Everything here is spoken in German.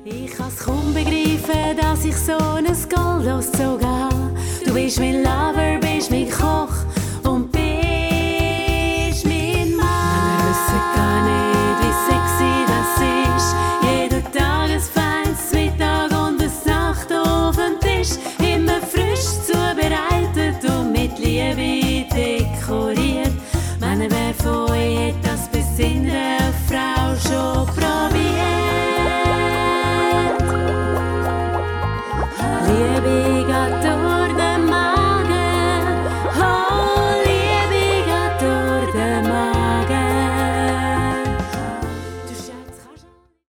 Ich kann's kaum begreifen, dass ich so ein Gold ausgezogen habe. Du bist mein Lover, bist mein Koch und bist mein Mann. Wir wissen gar nicht, wie sexy das ist. Jeden Tag ein feines Mittag und eine Nacht auf dem Tisch. Immer frisch zubereitet und mit Liebe